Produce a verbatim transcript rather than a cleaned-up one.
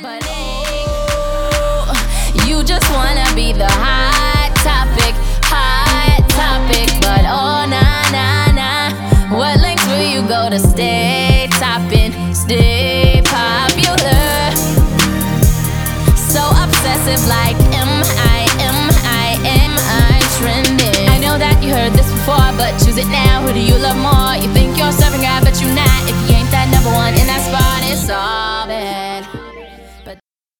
But oh, you just wanna be the hot topic, hot topic. But oh, nah, nah, nah. What lengths will you go to stay topping, stay popular? So obsessive, like am I, am I, am I trending? I know that you heard this before, but choose it now. Who do you love more? You think you're serving God, but you're not. If you ain't that number one in that spot, it's all bad.